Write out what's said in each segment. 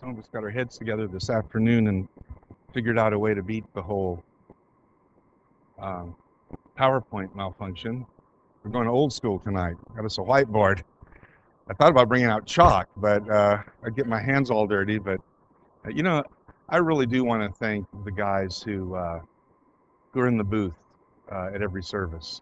Some of us got our heads together this afternoon and figured out a way to beat the whole um, PowerPoint malfunction. We're going old school tonight. Got us a whiteboard. I thought about bringing out chalk, but I'd get my hands all dirty. But you know, I really do want to thank the guys who are in the booth at every service.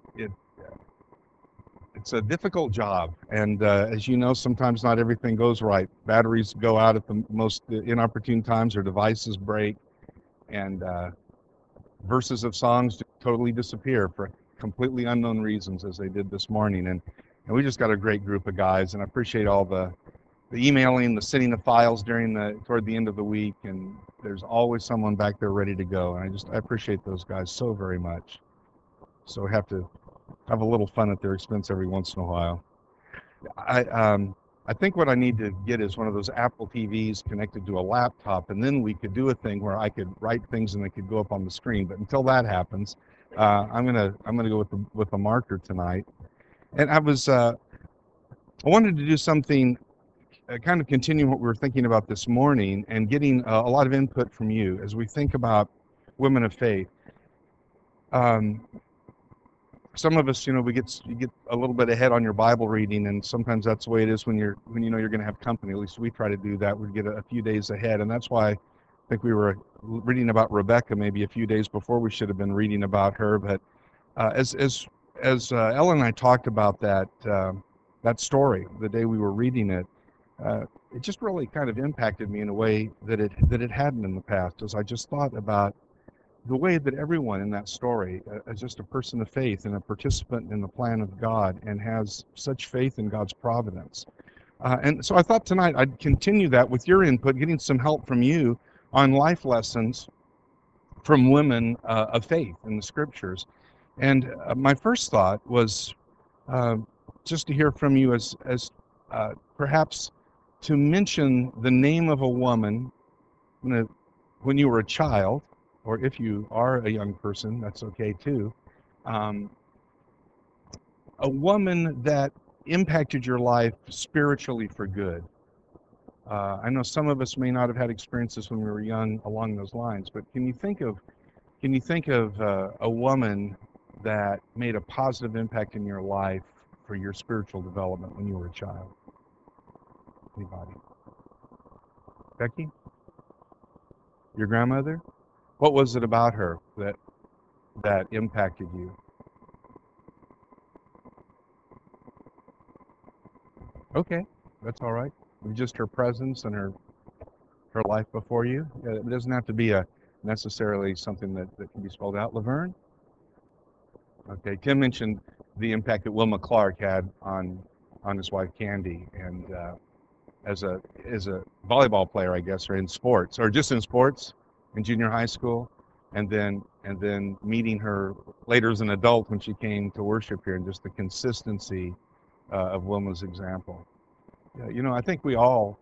It's a difficult job, and as you know, sometimes not everything goes right. Batteries go out at the most inopportune times, or devices break, and verses of songs totally disappear for completely unknown reasons, as they did this morning. And we just got a great group of guys, and I appreciate all the emailing, the sending of files during toward the end of the week, and there's always someone back there ready to go, and I appreciate those guys so very much. So we have to have a little fun at their expense every once in a while. I think what I need to get is one of those Apple TVs connected to a laptop, and then we could do a thing where I could write things and they could go up on the screen. But until that happens, I'm gonna go with the marker tonight. And I wanted to do something, kind of continue what we were thinking about this morning, and getting a lot of input from you as we think about women of faith. Um, some of us, you get a little bit ahead on your Bible reading, and sometimes that's the way it is when you know you're going to have company. At least we try to do that. We get a few days ahead, and that's why I think we were reading about Rebecca maybe a few days before we should have been reading about her. But as Ellen and I talked about that story the day we were reading it, it just really kind of impacted me in a way that it hadn't in the past. As I just thought about the way that everyone in that story is just a person of faith and a participant in the plan of God, and has such faith in God's providence. And so I thought tonight I'd continue that with your input, getting some help from you on life lessons from women of faith in the scriptures. And my first thought was uh, just to hear from you as perhaps to mention the name of a woman when you were a child, or if you are a young person, that's okay too. Um, a woman that impacted your life spiritually for good. I know some of us may not have had experiences when we were young along those lines, but can you think of a woman that made a positive impact in your life for your spiritual development when you were a child? Anybody? Becky, your grandmother? What was it about her that impacted you? Okay, that's all right. Just her presence and her life before you. It doesn't have to be a necessarily something that can be spelled out. Laverne? Okay. Tim mentioned the impact that Wilma Clark had on his wife Candy, and as a volleyball player, I guess, or in sports, or just in sports in junior high school, and then meeting her later as an adult when she came to worship here, and just the consistency of Wilma's example. I think we all,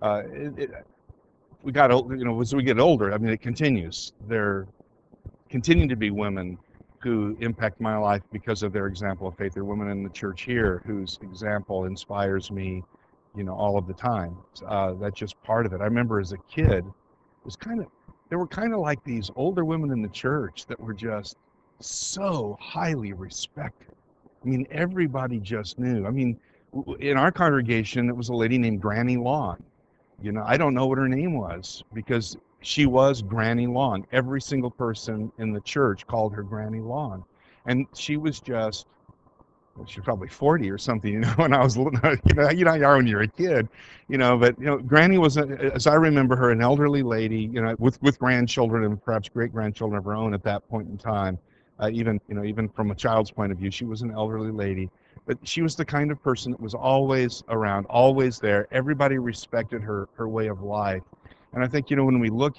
we got old, as we get older, I mean, it continues. There continue to be women who impact my life because of their example of faith. There are women in the church here whose example inspires me, all of the time. That's just part of it. I remember as a kid, there were kind of like these older women in the church that were just so highly respected. I mean, everybody just knew. I mean, in our congregation, it was a lady named Granny Long. I don't know what her name was because she was Granny Long. Every single person in the church called her Granny Long. And she was just, well, she was probably 40 or something, when I was, you are when you're a kid, but, Granny was, as I remember her, an elderly lady, with grandchildren and perhaps great-grandchildren of her own at that point in time. Even from a child's point of view, she was an elderly lady. But she was the kind of person that was always around, always there. Everybody respected her way of life. And I think, when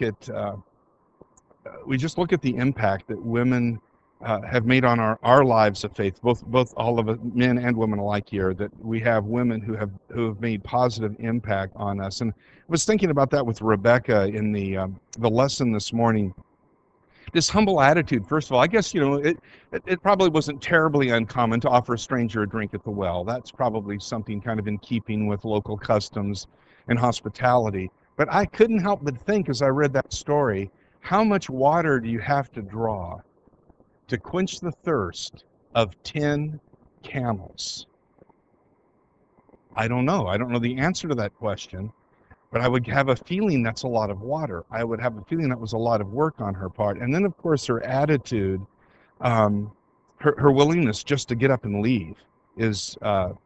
we just look at the impact that women have made on our lives of faith, both all of us, men and women alike here, that we have women who have made positive impact on us. And I was thinking about that with Rebecca in the lesson this morning. This humble attitude, first of all, I guess, it probably wasn't terribly uncommon to offer a stranger a drink at the well. That's probably something kind of in keeping with local customs and hospitality. But I couldn't help but think as I read that story, how much water do you have to draw to quench the thirst of 10 camels? I don't know. I don't know the answer to that question, but I would have a feeling that's a lot of water. I would have a feeling that was a lot of work on her part. And then, of course, her attitude, um, her willingness just to get up and leave is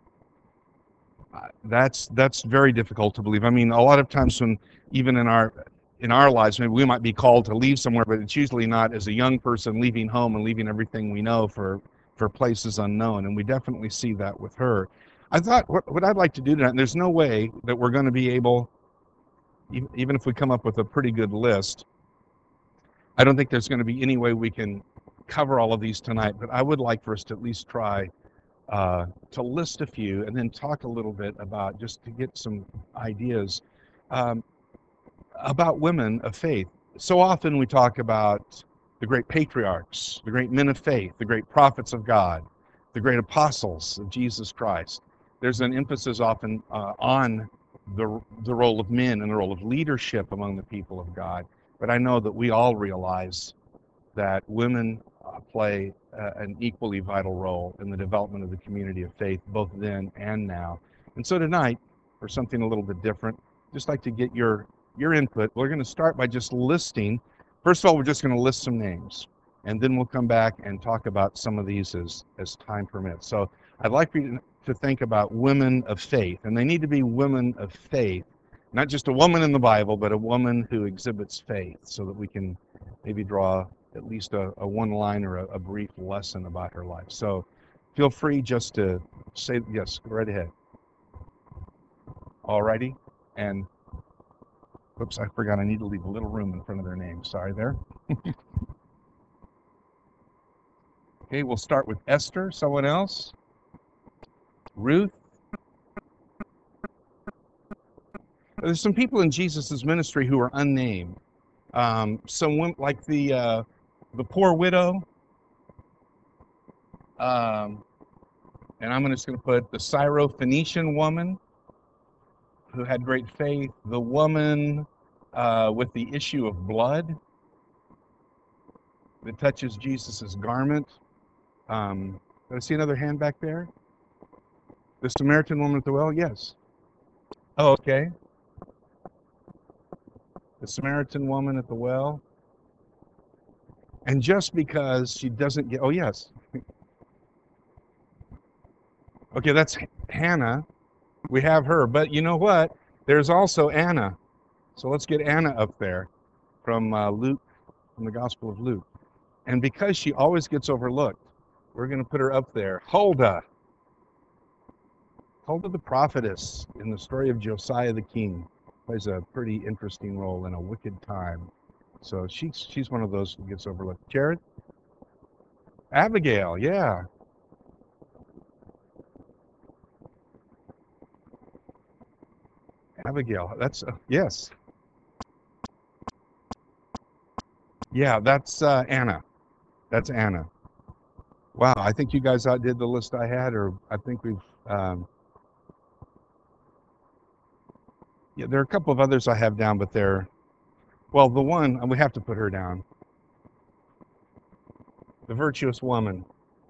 that's very difficult to believe. I mean, a lot of times when even in our lives, maybe we might be called to leave somewhere, but it's usually not as a young person leaving home and leaving everything we know for places unknown. And we definitely see that with her. I thought what I'd like to do tonight, and there's no way that we're going to be able, even if we come up with a pretty good list, I don't think there's going to be any way we can cover all of these tonight, but I would like for us to at least try to list a few and then talk a little bit about, just to get some ideas um, about women of faith. So often we talk about the great patriarchs, the great men of faith, the great prophets of God, the great apostles of Jesus Christ. There's an emphasis often on the role of men and the role of leadership among the people of God. But I know that we all realize that women play an equally vital role in the development of the community of faith, both then and now. And so tonight, for something a little bit different, just like to get your input. We're going to start by just listing. First of all, we're just going to list some names, and then we'll come back and talk about some of these as time permits. So I'd like for you to think about women of faith, and they need to be women of faith, not just a woman in the Bible, but a woman who exhibits faith, so that we can maybe draw at least a one line or a brief lesson about her life. So feel free just to say yes, go right ahead. All righty. And oops, I forgot I need to leave a little room in front of their name. Sorry there. Okay, we'll start with Esther. Someone else? Ruth? There's some people in Jesus' ministry who are unnamed. Someone like the poor widow. And I'm just going to put the Syrophoenician woman who had great faith. The woman with the issue of blood that touches Jesus' garment. Did I see another hand back there? The Samaritan woman at the well? Yes. Oh, okay. The Samaritan woman at the well. And just because she doesn't get, oh, yes. Okay, that's Hannah. We have her. But you know what? There's also Anna. So let's get Anna up there from Luke, from the Gospel of Luke. And because she always gets overlooked, we're going to put her up there. Huldah. Huldah the prophetess in the story of Josiah the king. Plays a pretty interesting role in a wicked time. So she's one of those who gets overlooked. Jared? Abigail, yeah. Abigail, that's, yes. Yeah, that's Anna. That's Anna. Wow, I think you guys outdid the list I had, or I think we've, yeah, there are a couple of others I have down, but they're, well, the one, we have to put her down. The virtuous woman.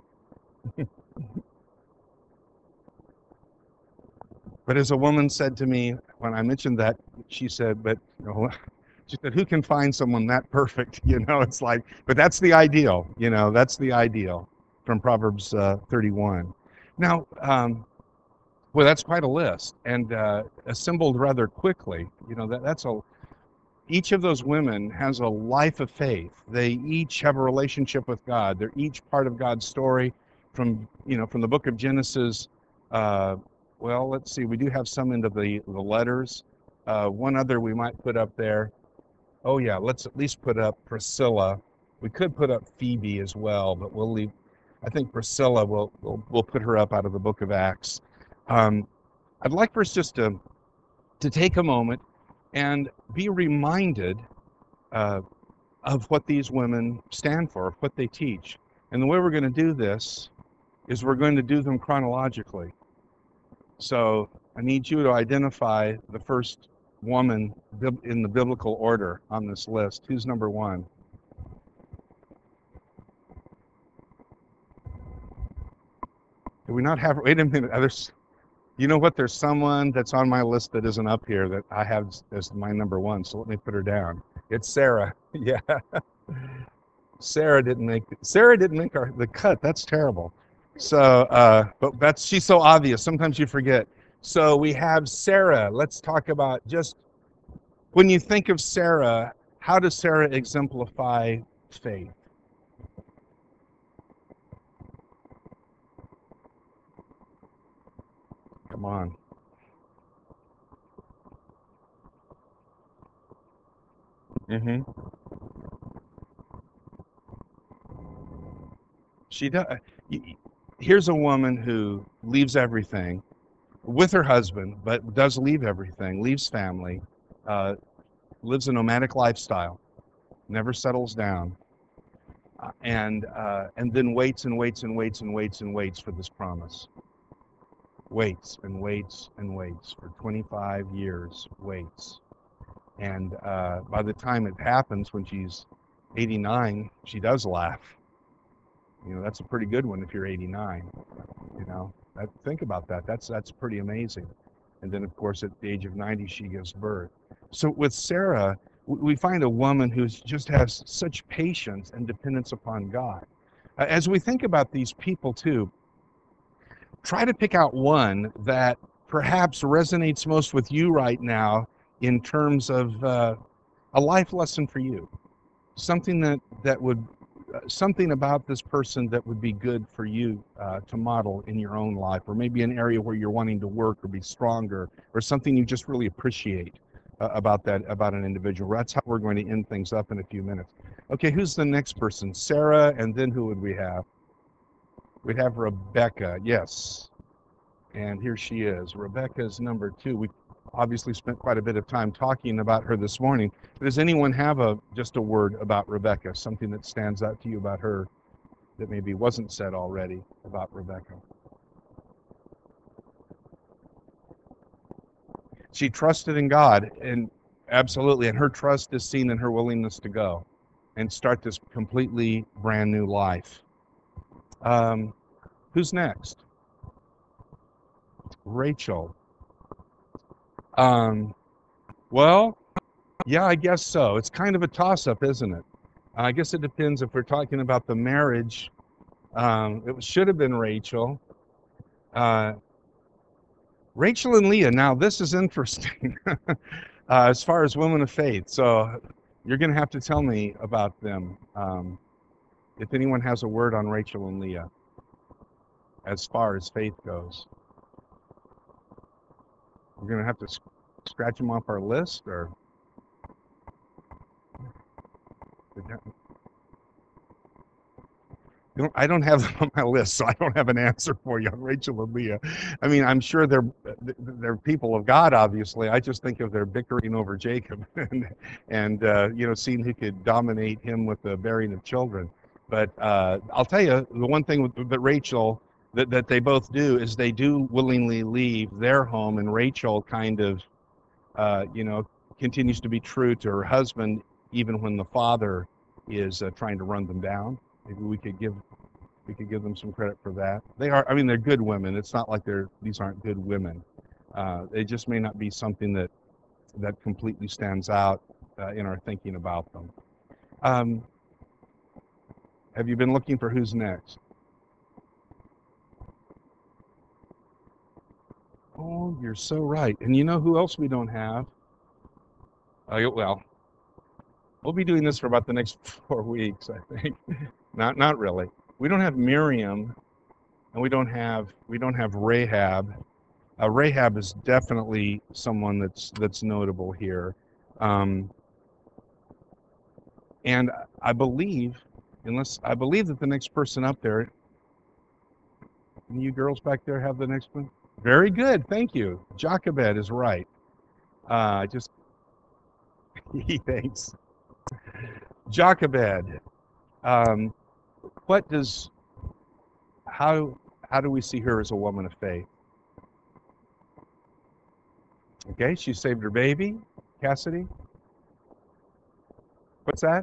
But as a woman said to me when I mentioned that, she said, but, you know, she said, who can find someone that perfect? You know, it's like, but that's the ideal, you know, that's the ideal from Proverbs 31. Now, well, that's quite a list, and assembled rather quickly. You know, that's each of those women has a life of faith. They each have a relationship with God. They're each part of God's story from the book of Genesis. Well, let's see. We do have some into the letters. One other we might put up there. Oh, yeah, let's at least put up Priscilla. We could put up Phoebe as well, but we'll leave. I think Priscilla, we'll put her up out of the book of Acts. I'd like for us just to take a moment and be reminded of what these women stand for, of what they teach. And the way we're going to do this is we're going to do them chronologically. So I need you to identify the first woman in the biblical order on this list? Who's number one? Do we not have, wait a minute, you know what, there's someone that's on my list that isn't up here that I have as my number one, so let me put her down. It's Sarah. Yeah. Sarah didn't make the cut. That's terrible. So, but she's so obvious. Sometimes you forget. So we have Sarah. Let's talk about just when you think of Sarah, how does Sarah exemplify faith? Come on. Mm-hmm. She does. Here's a woman who leaves everything with her husband, but does leave everything, leaves family, uh, lives a nomadic lifestyle, never settles down, and then waits and waits and waits and waits and waits for this promise. Waits and waits and waits for 25 years. Waits, and by the time it happens, when she's 89, she does laugh. You know, that's a pretty good one if you're 89. You know, think about that. That's pretty amazing. And then, of course, at the age of 90, she gives birth. So with Sarah, we find a woman who just has such patience and dependence upon God. As we think about these people too, try to pick out one that perhaps resonates most with you right now in terms of a life lesson for you. Something that would something about this person that would be good for you to model in your own life, or maybe an area where you're wanting to work or be stronger, or something you just really appreciate about an individual. That's how we're going to end things up in a few minutes. Okay, who's the next person? Sarah, and then who would we have? We'd have Rebecca. Yes, and here she is. Rebecca's number two. We obviously spent quite a bit of time talking about her this morning. Does anyone have just a word about Rebecca, something that stands out to you about her that maybe wasn't said already about Rebecca? She trusted in God, and absolutely, and her trust is seen in her willingness to go and start this completely brand new life. Who's next? Rachel. Well, yeah, I guess so. It's kind of a toss-up, isn't it? I guess it depends if we're talking about the marriage. It should have been Rachel. Rachel and Leah. Now, this is interesting as far as women of faith. So you're going to have to tell me about them. If anyone has a word on Rachel and Leah as far as faith goes. We're going to have to scratch them off our list, or I don't have them on my list, so I don't have an answer for you on Rachel and Leah. I mean, I'm sure they're people of God, obviously. I just think of their bickering over Jacob and you know, seeing who could dominate him with the bearing of children. But I'll tell you, the one thing with Rachel that they both do is they do willingly leave their home, and Rachel kind of you know, continues to be true to her husband even when the father is trying to run them down. Maybe we could give them some credit for that. They are, I mean, they're good women. It's not like these aren't good women. They just may not be something that completely stands out in our thinking about them. Have you been looking for who's next? Oh, you're so right. And you know who else we don't have? Well, we'll be doing this for about the next 4 weeks, I think. Not really. We don't have Miriam, and we don't have Rahab. Rahab is definitely someone that's notable here, and I believe that the next person up there. Can you girls back there have the next one? Very good, thank you. Jochebed is right. Just thanks. Jochebed. What does how do we see her as a woman of faith? Okay, she saved her baby. Cassidy? What's that?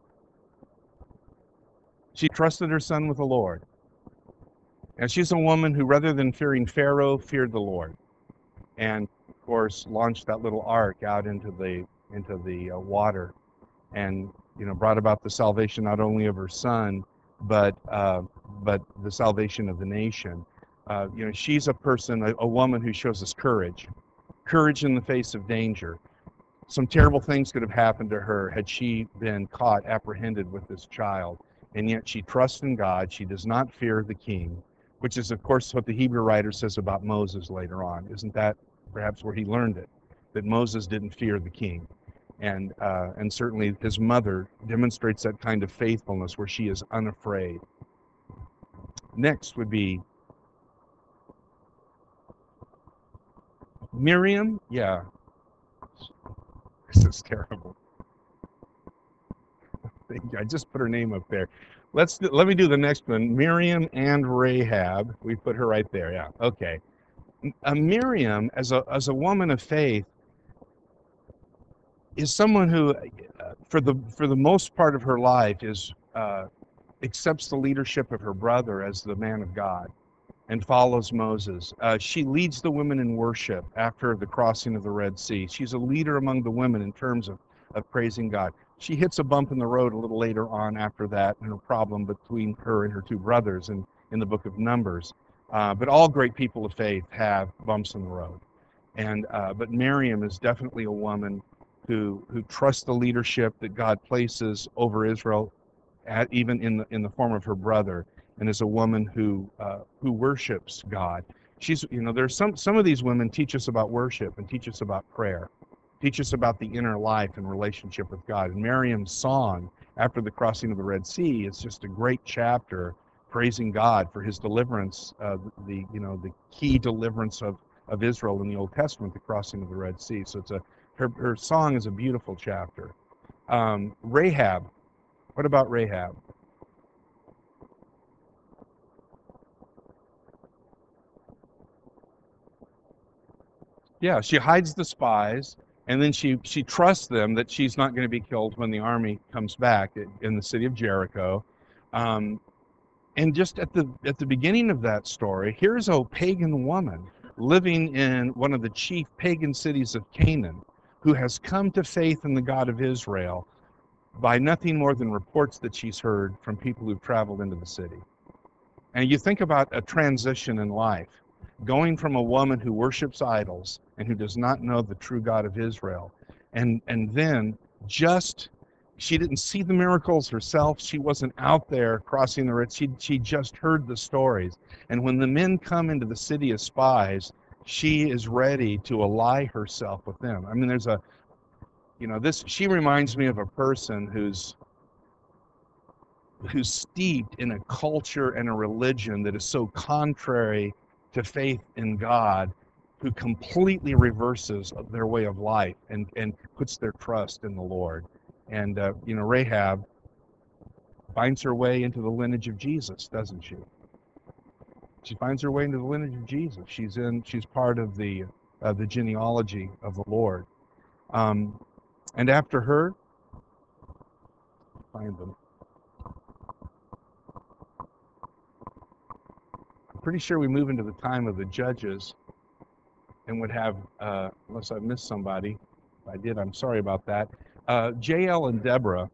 She trusted her son with the Lord. And she's a woman who, rather than fearing Pharaoh, feared the Lord. And, of course, launched that little ark out into the water, and brought about the salvation not only of her son, but the salvation of the nation. She's a person, a woman who shows us courage in the face of danger. Some terrible things could have happened to her had she been caught, apprehended with this child, and yet she trusts in God. She does not fear the king, which is, of course, what the Hebrew writer says about Moses later on. Isn't that perhaps where he learned it, that Moses didn't fear the king? And certainly his mother demonstrates that kind of faithfulness where she is unafraid. Next would be Miriam. Yeah, this is terrible. I just put her name up there. Let me do the next one. Miriam and Rahab. We put her right there. Yeah. Okay. Miriam, as a woman of faith, is someone who, for the most part of her life, accepts the leadership of her brother as the man of God and follows Moses. She leads the women in worship after the crossing of the Red Sea. She's a leader among the women in terms of praising God. She hits a bump in the road a little later on after that, and a problem between her and her two brothers in the book of Numbers. But all great people of faith have bumps in the road. But Miriam is definitely a woman who trusts the leadership that God places over Israel, even in the form of her brother, and is a woman who worships God. There's some of these women teach us about worship and teach us about prayer, teach us about the inner life and relationship with God. And Miriam's song after the crossing of the Red Sea is just a great chapter praising God for his deliverance, the key deliverance of Israel in the Old Testament, the crossing of the Red Sea. So her song is a beautiful chapter. Rahab. What about Rahab? Yeah, she hides the spies, and then she trusts them that she's not going to be killed when the army comes back in the city of Jericho. And just at the beginning of that story, here's a pagan woman living in one of the chief pagan cities of Canaan, who has come to faith in the God of Israel by nothing more than reports that she's heard from people who've traveled into the city. And you think about a transition in life, going from a woman who worships idols and who does not know the true God of Israel, and then just, she didn't see the miracles herself. She wasn't out there crossing the Red Sea. She just heard the stories. And when the men come into the city as spies, she is ready to ally herself with them. I mean, she reminds me of a person who's steeped in a culture and a religion that is so contrary to faith in God, who completely reverses their way of life and puts their trust in the Lord. And Rahab finds her way into the lineage of Jesus, doesn't she? She finds her way into the lineage of Jesus. She's part of the genealogy of the Lord. And after her, find them. I'm pretty sure we move into the time of the judges and would have, unless I missed somebody. If I did, I'm sorry about that. Jael and Deborah.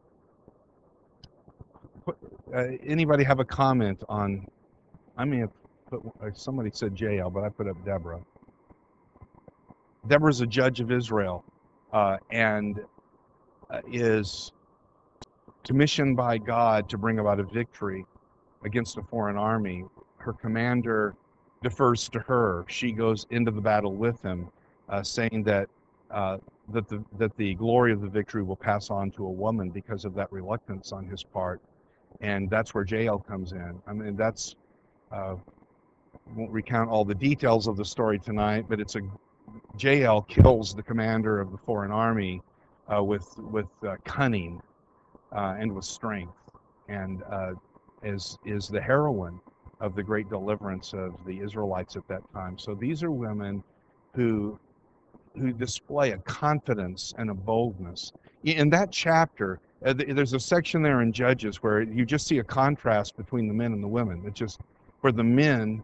Anybody have a comment on? I may have put, somebody said Jael, but I put up Deborah. Deborah's a judge of Israel, and is commissioned by God to bring about a victory against a foreign army. Her commander defers to her. She goes into the battle with him, saying that the glory of the victory will pass on to a woman because of that reluctance on his part. And that's where Jael comes in. I mean, won't recount all the details of the story tonight, but Jael kills the commander of the foreign army with cunning and with strength, and is the heroine of the great deliverance of the Israelites at that time. So these are women who who display a confidence and a boldness. In that chapter, there's a section there in Judges where you just see a contrast between the men and the women. It's just where the men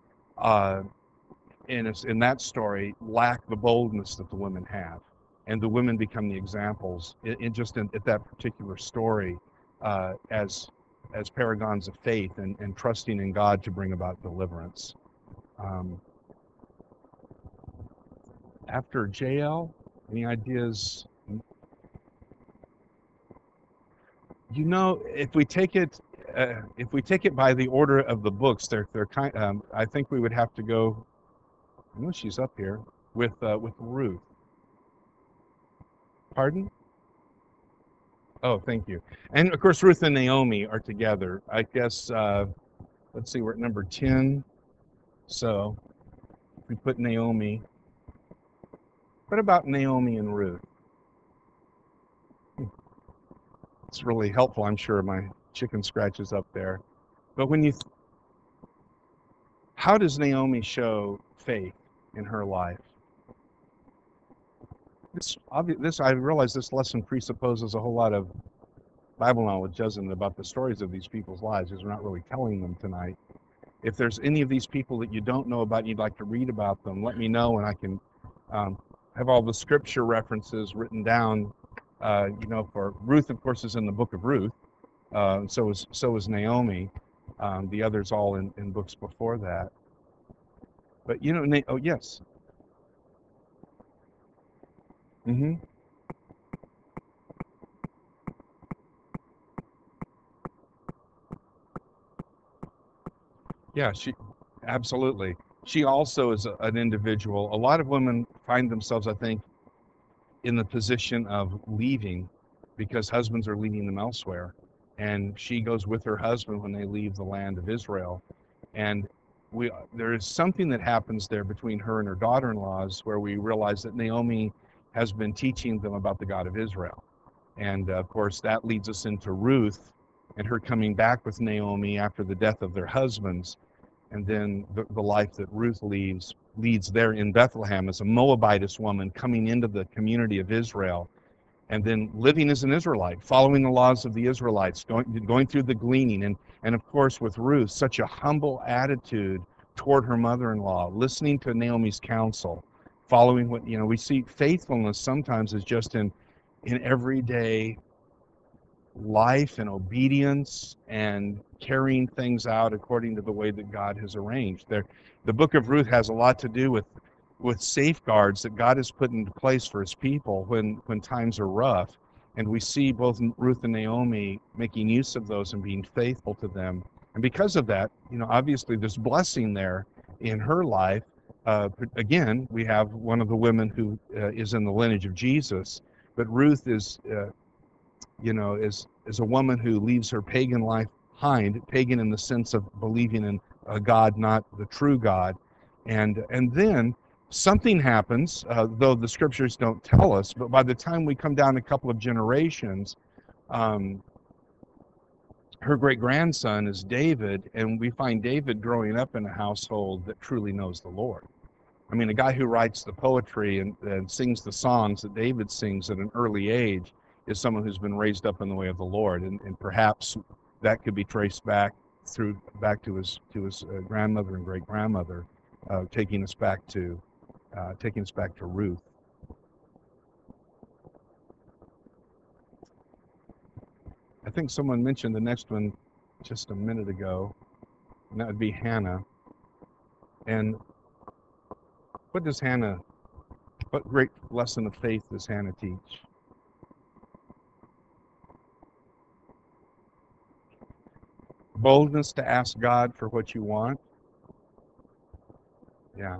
in that story lack the boldness that the women have, and the women become the examples at that particular story as paragons of faith and trusting in God to bring about deliverance. After JL, any ideas? You know, if we take it by the order of the books, they're kind. I think we would have to go. I know she's up here with Ruth. Pardon? Oh, thank you. And of course, Ruth and Naomi are together. I guess. Let's see, we're at number 10. So if we put Naomi. What about Naomi and Ruth? It's really helpful. I'm sure my chicken scratches up there. But when how does Naomi show faith in her life? I realize this lesson presupposes a whole lot of Bible knowledge, doesn't it, about the stories of these people's lives, because we're not really telling them tonight. If there's any of these people that you don't know about and you'd like to read about them, let me know, and I can have all the scripture references written down. For Ruth, of course, is in the book of Ruth. So is Naomi. The others all in books before that. But oh yes. Mm-hmm. Yeah, absolutely. She also is an individual. A lot of women find themselves, I think, in the position of leaving because husbands are leaving them elsewhere. And she goes with her husband when they leave the land of Israel. And there is something that happens there between her and her daughter-in-laws where we realize that Naomi has been teaching them about the God of Israel. And of course, that leads us into Ruth and her coming back with Naomi after the death of their husbands. And then the life that Ruth leads there in Bethlehem as a Moabitess woman coming into the community of Israel and then living as an Israelite, following the laws of the Israelites, going through the gleaning. And of course, with Ruth, such a humble attitude toward her mother-in-law, listening to Naomi's counsel, following what, we see faithfulness sometimes is just in everyday life and obedience and carrying things out according to the way that God has arranged. The book of Ruth has a lot to do with safeguards that God has put into place for his people when times are rough. And we see both Ruth and Naomi making use of those and being faithful to them. And because of that, obviously there's blessing there in her life. Again, we have one of the women who is in the lineage of Jesus, but Ruth is a woman who leaves her pagan life behind, pagan in the sense of believing in a God, not the true God. And then something happens, though the scriptures don't tell us, but by the time we come down a couple of generations, her great-grandson is David, and we find David growing up in a household that truly knows the Lord. I mean, a guy who writes the poetry and sings the songs that David sings at an early age is someone who's been raised up in the way of the Lord, and perhaps that could be traced back to his grandmother and great grandmother, taking us back to Ruth. I think someone mentioned the next one just a minute ago, and that would be Hannah. And what great lesson of faith does Hannah teach? Boldness to ask God for what you want. Yeah.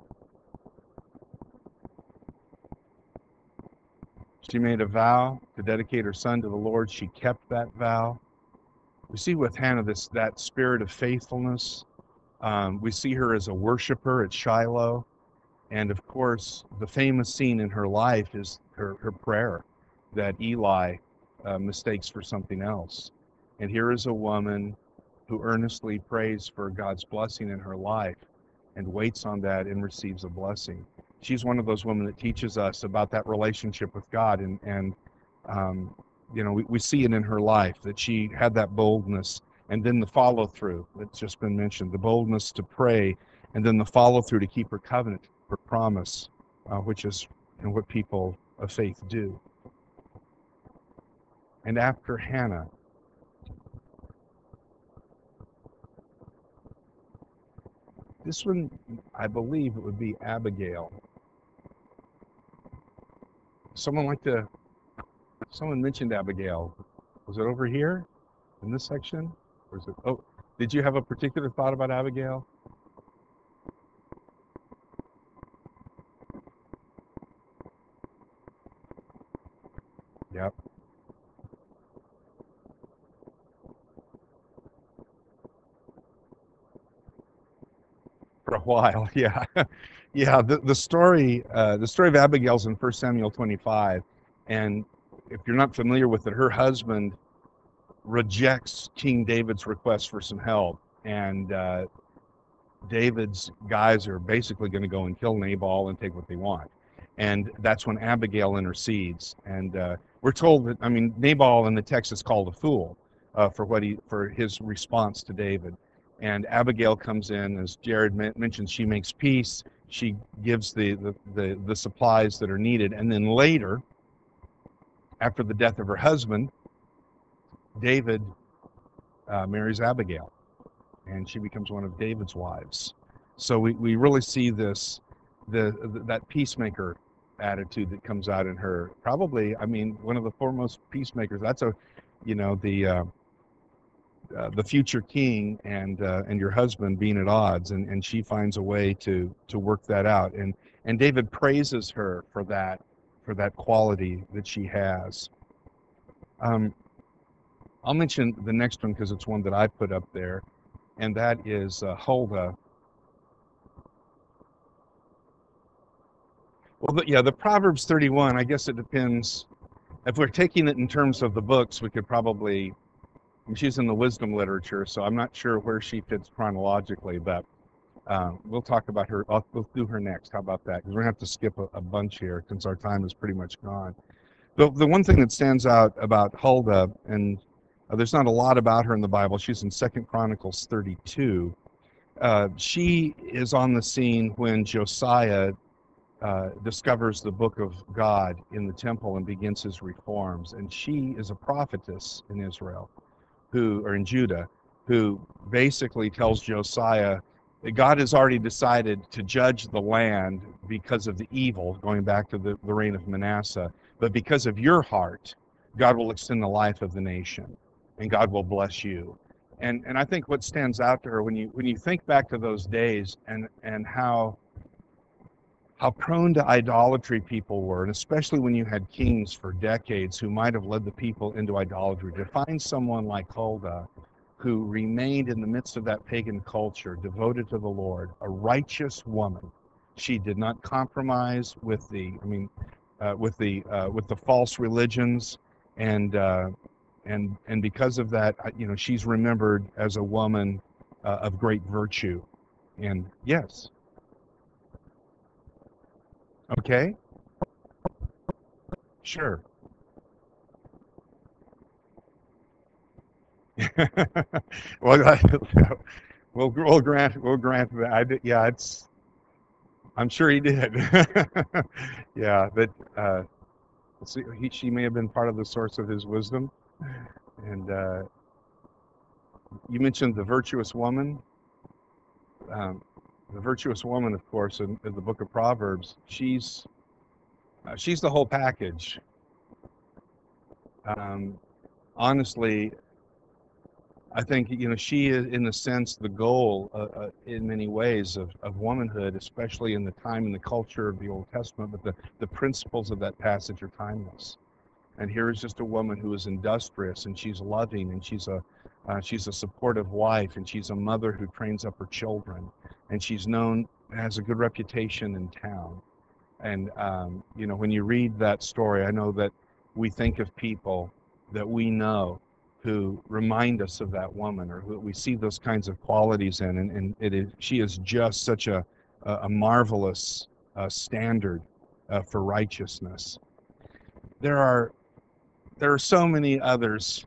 She made a vow to dedicate her son to the Lord. She kept that vow. We see with Hannah that spirit of faithfulness. We see her as a worshiper at Shiloh. And of course, the famous scene in her life is her prayer that Eli mistakes for something else. And here is a woman who earnestly prays for God's blessing in her life and waits on that and receives a blessing. she's one of those women that teaches us about that relationship with God, and um, you know, we see it in her life that she had that boldness, and then the follow through that's just been mentioned, the boldness to pray, and then the follow through to keep her covenant, her promise, which is, you know, what people of faith do. And after Hannah, this one, I believe it would be Abigail. Someone like to, someone mentioned Abigail. Was it over here in this section? Or is it, oh, did you have a particular thought about Abigail? Yep. For a while, yeah. Yeah, the story of Abigail's in 1 Samuel 25. And if you're not familiar with it, her husband rejects King David's request for some help. And David's guys are basically going to go and kill Nabal and take what they want. And that's when Abigail intercedes. And we're told that, I mean, Nabal in the text is called a fool for his response to David. And Abigail comes in, as Jared mentioned, she makes peace. She gives the supplies that are needed. And then later, after the death of her husband, David marries Abigail, and she becomes one of David's wives. So we really see that peacemaker attitude that comes out in her. Probably, I mean, one of the foremost peacemakers. That's you know, the future king and your husband being at odds, and she finds a way to work that out. And David praises her for that quality that she has. Um, I'll mention the next one because it's one that I put up there, and that is Huldah. Well, yeah, the Proverbs 31, I guess it depends. If we're taking it in terms of the books, we could probably, she's in the wisdom literature, so I'm not sure where she fits chronologically, but we'll talk about her. We'll do her next. How about that? Because we're going to have to skip a bunch here since our time is pretty much gone. The one thing that stands out about Huldah, and there's not a lot about her in the Bible, she's in 2 Chronicles 32. She is on the scene when Josiah discovers the book of God in the temple and begins his reforms. And she is a prophetess in Israel, or in Judah, who basically tells Josiah that God has already decided to judge the land because of the evil, going back to the reign of Manasseh. But because of your heart, God will extend the life of the nation, and God will bless you. And I think what stands out to her when you think back to those days and how prone to idolatry people were, and especially when you had kings for decades who might have led the people into idolatry, to find someone like Huldah who remained in the midst of that pagan culture, devoted to the Lord, a righteous woman. She did not compromise with the false religions, and and because of that, you know, she's remembered as a woman of great virtue. And yes, okay, sure. Well, we'll grant that. Yeah, I'm sure he did. Yeah, but let's see, she may have been part of the source of his wisdom. And you mentioned the virtuous woman. Um, the virtuous woman, of course, in the book of Proverbs, she's the whole package. Um, Honestly, I think, you know, she is, in a sense, the goal in many ways of womanhood, especially in the time and the culture of the Old Testament. But the principles of that passage are timeless. And here is just a woman who is industrious, and she's loving, and she's a supportive wife, and she's a mother who trains up her children, and she's known, has a good reputation in town. And you know, when you read that story, I know that we think of people that we know who remind us of that woman, or who we see those kinds of qualities in, and she is just such a marvelous standard for righteousness. There are so many others.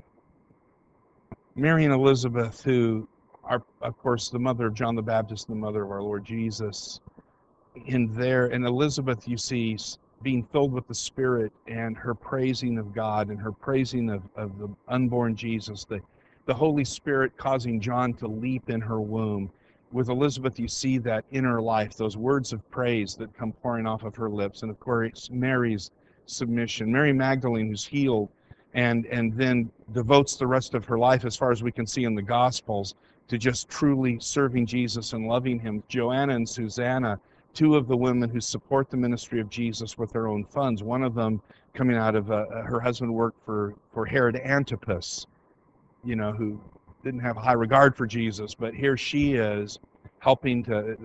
Mary and Elizabeth, who are, of course, the mother of John the Baptist and the mother of our Lord Jesus. In Elizabeth, you see being filled with the Spirit and her praising of God and her praising of the unborn Jesus, the Holy Spirit causing John to leap in her womb. With Elizabeth, you see that inner life, those words of praise that come pouring off of her lips. And of course, Mary's submission. Mary Magdalene, who's healed and then devotes the rest of her life, as far as we can see in the Gospels, to just truly serving Jesus and loving him. Joanna and Susanna, two of the women who support the ministry of Jesus with their own funds. One of them coming out of her husband worked for Herod Antipas, who didn't have high regard for Jesus, but here she is helping to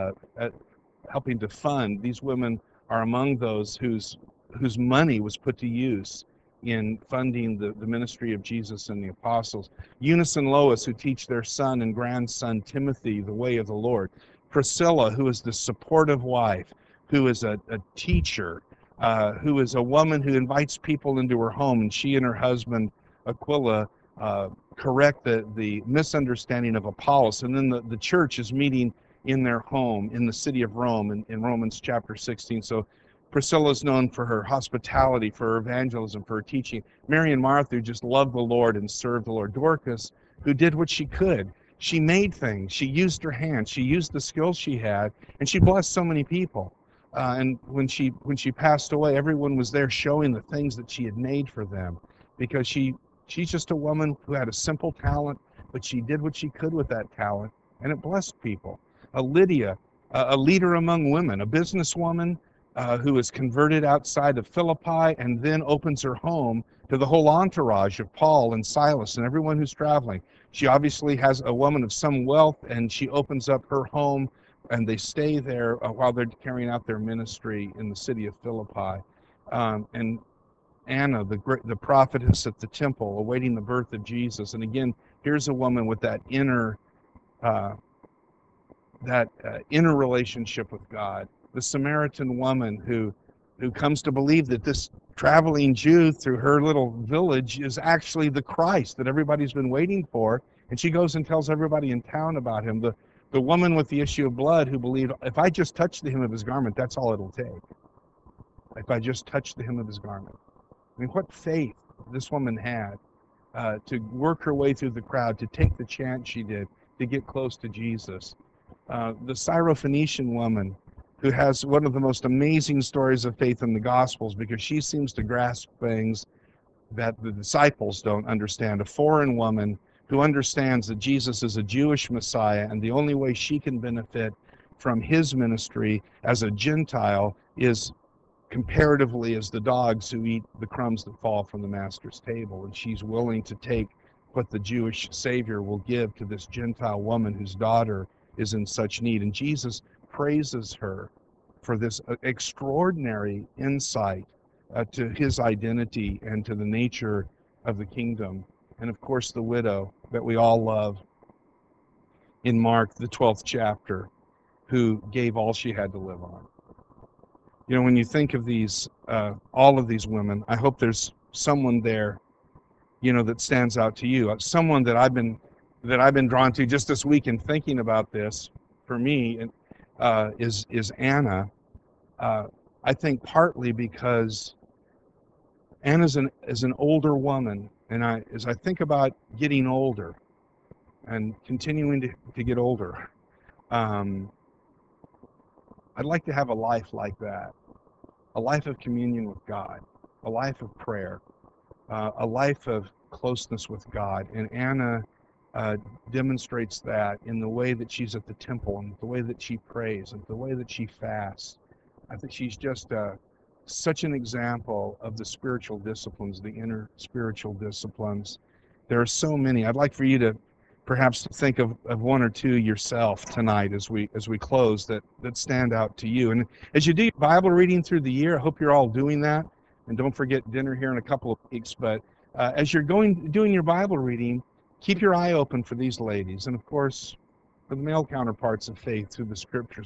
fund. These women are among those whose money was put to use in funding the ministry of Jesus and the apostles. Eunice and Lois, who teach their son and grandson Timothy the way of the Lord. Priscilla, who is the supportive wife, who is a teacher, who is a woman who invites people into her home, and she and her husband Aquila correct the misunderstanding of Apollos. And then the church is meeting in their home in the city of Rome in Romans chapter 16. So Priscilla is known for her hospitality, for her evangelism, for her teaching. Mary and Martha, who just loved the Lord and served the Lord. Dorcas, who did what she could. She made things. She used her hands. She used the skills she had, and she blessed so many people. And when she passed away, everyone was there showing the things that she had made for them, because she's just a woman who had a simple talent, but she did what she could with that talent, and it blessed people. Lydia, a leader among women, a businesswoman who is converted outside of Philippi and then opens her home to the whole entourage of Paul and Silas and everyone who's traveling. She obviously has a woman of some wealth, and she opens up her home, and they stay there while they're carrying out their ministry in the city of Philippi. And Anna, the prophetess at the temple, awaiting the birth of Jesus. And again, here's a woman with that inner relationship with God. The Samaritan woman who comes to believe that this traveling Jew through her little village is actually the Christ that everybody's been waiting for, and she goes and tells everybody in town about him. The woman with the issue of blood who believed, if I just touch the hem of his garment, that's all it'll take. If I just touch the hem of his garment. I mean, what faith this woman had to work her way through the crowd, to take the chance she did to get close to Jesus. The Syrophoenician woman, who has one of the most amazing stories of faith in the Gospels, because she seems to grasp things that the disciples don't understand. A foreign woman who understands that Jesus is a Jewish Messiah, and the only way she can benefit from his ministry as a Gentile is comparatively as the dogs who eat the crumbs that fall from the master's table. And she's willing to take what the Jewish Savior will give to this Gentile woman whose daughter is in such need. And Jesus praises her for this extraordinary insight to his identity and to the nature of the kingdom. And of course, the widow that we all love in Mark, the 12th chapter, who gave all she had to live on. When you think of these, all of these women, I hope there's someone there, that stands out to you. Someone that I've been drawn to just this week in thinking about this, for me, is Anna. I think partly because Anna's is an older woman, and as I think about getting older and continuing to get older, I'd like to have a life like that, a life of communion with God, a life of prayer, a life of closeness with God. And Anna demonstrates that in the way that she's at the temple, and the way that she prays, and the way that she fasts. I think she's just such an example of the spiritual disciplines, the inner spiritual disciplines. There are so many. I'd like for you to perhaps think of one or two yourself tonight as we close that stand out to you. And as you do your Bible reading through the year, I hope you're all doing that. And don't forget dinner here in a couple of weeks. But as you're doing your Bible reading, keep your eye open for these ladies, and of course for the male counterparts of faith through the scriptures. But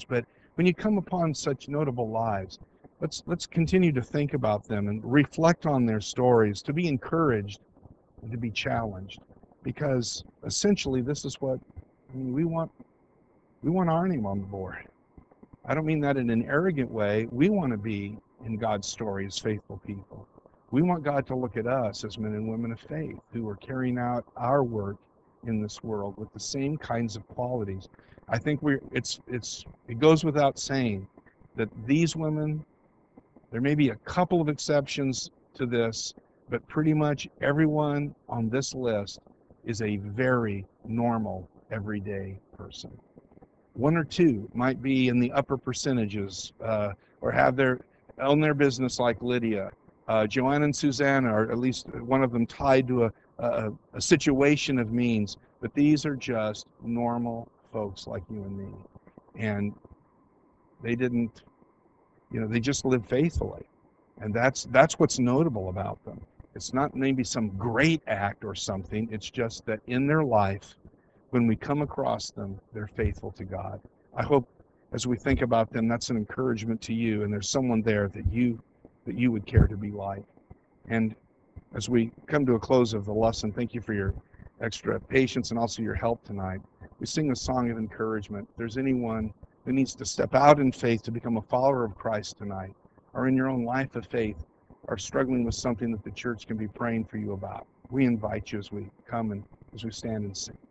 when you come upon such notable lives, let's continue to think about them and reflect on their stories, to be encouraged and to be challenged, because essentially this is what we want. We want our name on the board. I don't mean that in an arrogant way. We want to be in God's story as faithful people. We want God to look at us as men and women of faith who are carrying out our work in this world with the same kinds of qualities. I think it goes without saying that these women, there may be a couple of exceptions to this, but pretty much everyone on this list is a very normal, everyday person. One or two might be in the upper percentages, or own their business like Lydia. Joanne and Susanna are at least one of them tied to a situation of means, but these are just normal folks like you and me. And they didn't, they just lived faithfully. And that's what's notable about them. It's not maybe some great act or something. It's just that in their life, when we come across them, they're faithful to God. I hope as we think about them, that's an encouragement to you, and there's someone there that you would care to be like. And as we come to a close of the lesson, thank you for your extra patience and also your help tonight. We sing a song of encouragement. If there's anyone who needs to step out in faith to become a follower of Christ tonight, or in your own life of faith, are struggling with something that the church can be praying for you about, we invite you as we come and as we stand and sing.